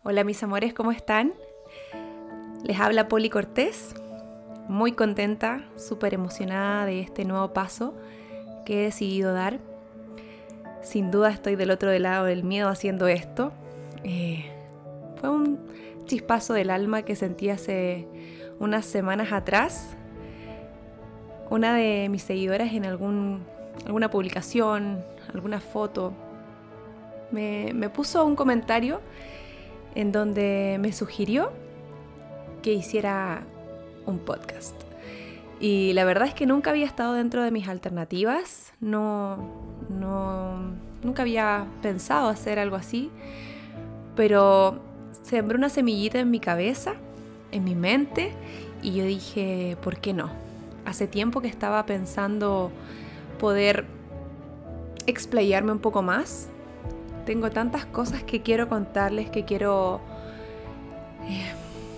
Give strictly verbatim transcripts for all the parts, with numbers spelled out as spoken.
Hola mis amores, ¿cómo están? Les habla Poli Cortés, muy contenta, súper emocionada de este nuevo paso que he decidido dar. Sin duda estoy del otro lado del miedo haciendo esto. Eh, fue un chispazo del alma que sentí hace unas semanas atrás. Una de mis seguidoras en algún, alguna publicación, alguna foto, me, me puso un comentario en donde me sugirió que hiciera un podcast. Y la verdad es que nunca había estado dentro de mis alternativas, no, no, nunca había pensado hacer algo así, pero sembró una semillita en mi cabeza, en mi mente, y yo dije, ¿por qué no? Hace tiempo que estaba pensando poder explayarme un poco más. Tengo tantas cosas que quiero contarles, que quiero eh,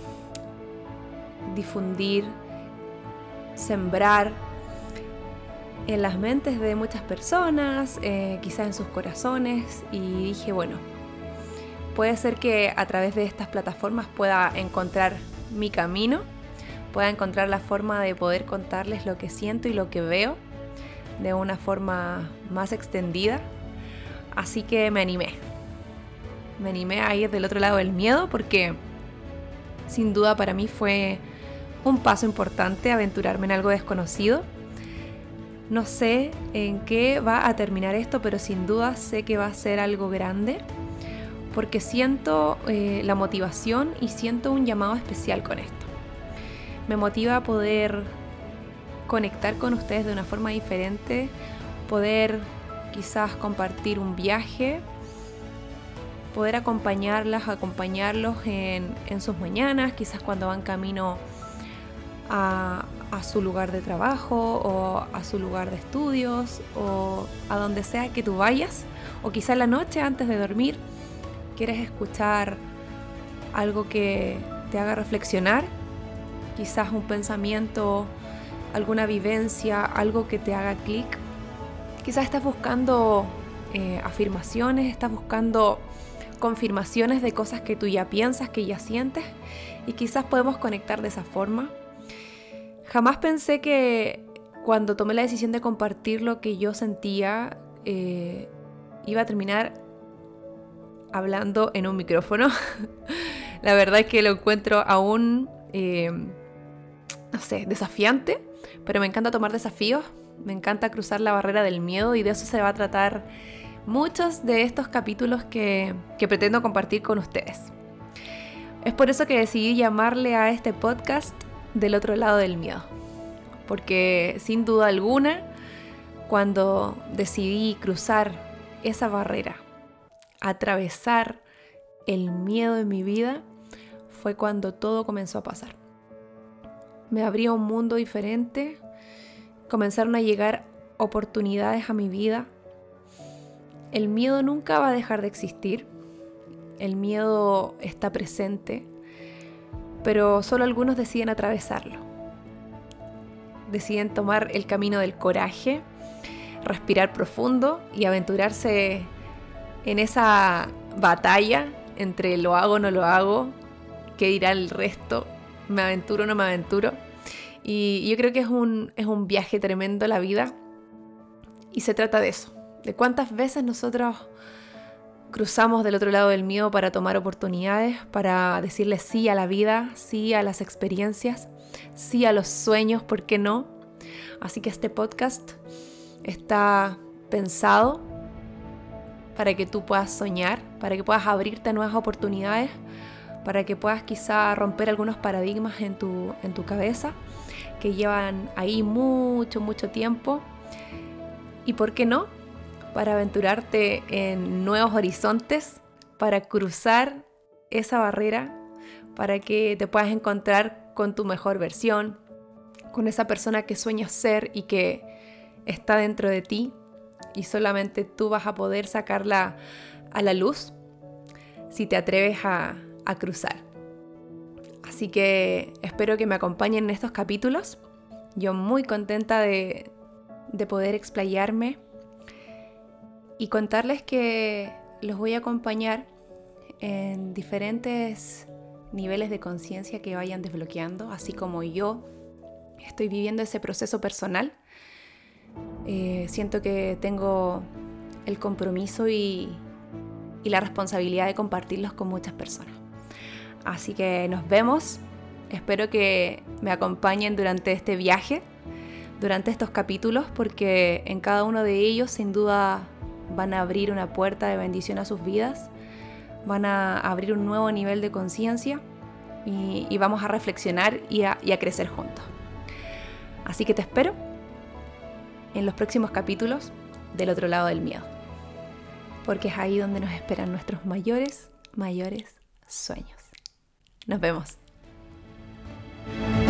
difundir, sembrar en las mentes de muchas personas, eh, quizás en sus corazones, y dije, bueno, puede ser que a través de estas plataformas pueda encontrar mi camino, pueda encontrar la forma de poder contarles lo que siento y lo que veo de una forma más extendida. Así que me animé, me animé a ir del otro lado del miedo porque sin duda para mí fue un paso importante aventurarme en algo desconocido. No sé en qué va a terminar esto, pero sin duda sé que va a ser algo grande porque siento eh, la motivación y siento un llamado especial con esto. Me motiva a poder conectar con ustedes de una forma diferente, poder quizás compartir un viaje, poder acompañarlas, acompañarlos en, en sus mañanas, quizás cuando van camino a, a su lugar de trabajo o a su lugar de estudios o a donde sea que tú vayas, o quizás en la noche antes de dormir quieres escuchar algo que te haga reflexionar, quizás un pensamiento, alguna vivencia, algo que te haga clic. Quizás estás buscando eh, afirmaciones, estás buscando confirmaciones de cosas que tú ya piensas, que ya sientes, y quizás podemos conectar de esa forma. Jamás pensé que cuando tomé la decisión de compartir lo que yo sentía, eh, iba a terminar hablando en un micrófono. La verdad es que lo encuentro aún, eh, no sé, desafiante, pero me encanta tomar desafíos. Me encanta cruzar la barrera del miedo y de eso se va a tratar muchos de estos capítulos que, que pretendo compartir con ustedes. Es por eso que decidí llamarle a este podcast Del otro lado del miedo. Porque sin duda alguna, cuando decidí cruzar esa barrera, atravesar el miedo en mi vida, fue cuando todo comenzó a pasar. Me abría un mundo diferente. Comenzaron a llegar oportunidades a mi vida. El miedo nunca va a dejar de existir. El miedo está presente, pero solo algunos deciden atravesarlo. Deciden tomar el camino del coraje, respirar profundo y aventurarse en esa batalla entre lo hago o no lo hago, qué dirá el resto, me aventuro o no me aventuro. Y yo creo que es un, es un viaje tremendo la vida y se trata de eso, de cuántas veces nosotros cruzamos del otro lado del miedo para tomar oportunidades, para decirle sí a la vida, sí a las experiencias, sí a los sueños, ¿por qué no? Así que este podcast está pensado para que tú puedas soñar, para que puedas abrirte a nuevas oportunidades, para que puedas quizá romper algunos paradigmas en tu, en tu cabeza que llevan ahí mucho, mucho tiempo. ¿Y por qué no? Para aventurarte en nuevos horizontes, para cruzar esa barrera, para que te puedas encontrar con tu mejor versión, con esa persona que sueñas ser y que está dentro de ti y solamente tú vas a poder sacarla a la luz si te atreves a, a cruzar. Así que espero que me acompañen en estos capítulos. Yo muy contenta de, de poder explayarme y contarles que los voy a acompañar en diferentes niveles de conciencia que vayan desbloqueando, así como yo estoy viviendo ese proceso personal. Eh, siento que tengo el compromiso y, y la responsabilidad de compartirlos con muchas personas. Así que nos vemos. Espero que me acompañen durante este viaje, durante estos capítulos, porque en cada uno de ellos sin duda van a abrir una puerta de bendición a sus vidas, van a abrir un nuevo nivel de conciencia y, y vamos a reflexionar y a, y a crecer juntos. Así que te espero en los próximos capítulos del otro lado del miedo, porque es ahí donde nos esperan nuestros mayores, mayores sueños. Nos vemos.